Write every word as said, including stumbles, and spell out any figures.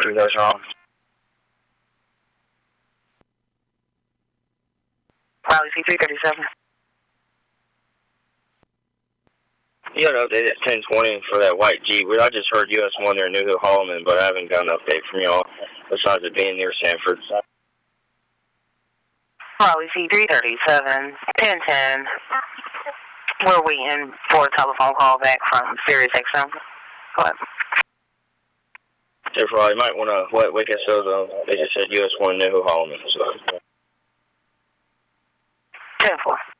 Everything goes wrong. Probably C three thirty-seven. You got an update at ten twenty for that white Jeep. I just heard U S one there, New Hill Holloman, but I haven't got an update from y'all besides it being near Sanford. Probably C three thirty-seven, ten ten. We're waiting for a telephone call back from Sirius X M. What? Therefore, you might want to wake us up. They just said U S one, New Hill Holloman. So. ten four.